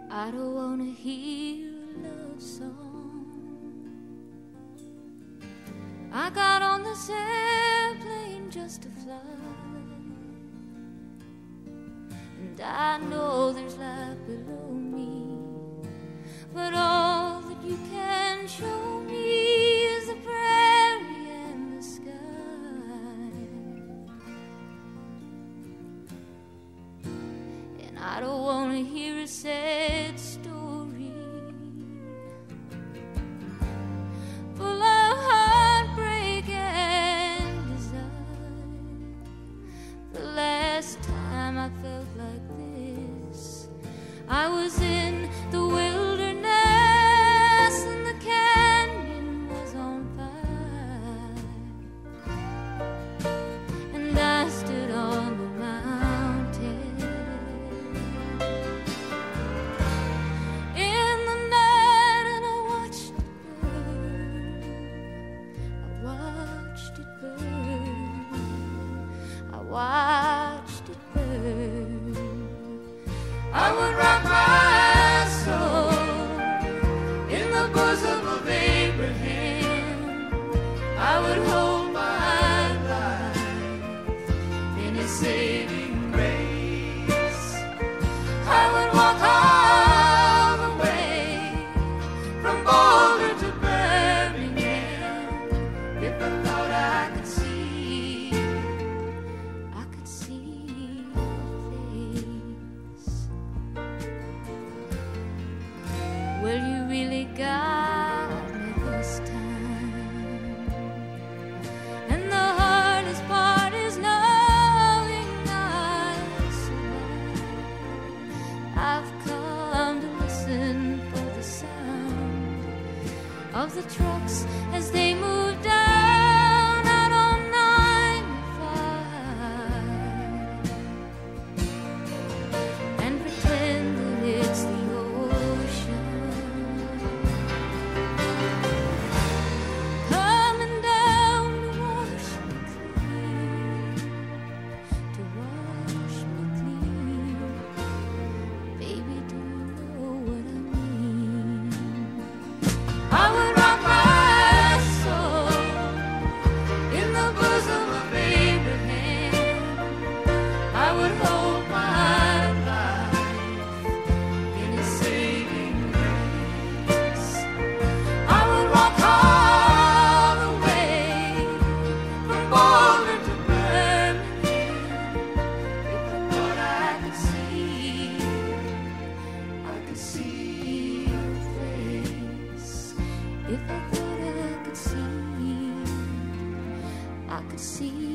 I don't wanna hear a love song. I got on this airplane just to fly, and I know there's life below me, but all that you can show me is the prairie and the sky. And I don't wanna hear a sad story full of heartbreak and desire. The last time I felt like this, I was in the wilderness and the canyon was on fire, and I stood on the mountain in the night and I watched it burn. I watched it burn. I watched it burn. I would rock my soul in the bosom of Abraham. I would hold my life in his saving grace. I would walk all the way from Boulder to Birmingham if I thought I could see your face. Well, you really got me this time, and the hardest part is knowing I survived. I've come to listen for the sound of the trucks as they move down out on 95, and pretend that it's the ocean coming down to wash me clean, to wash me clean. Baby, do you know what I mean? I would rock my soul in the bosom of Abraham. I would hold my life in his saving grace. I would walk all the way from Boulder to Birmingham if I thought I could see your face. If I thought I could see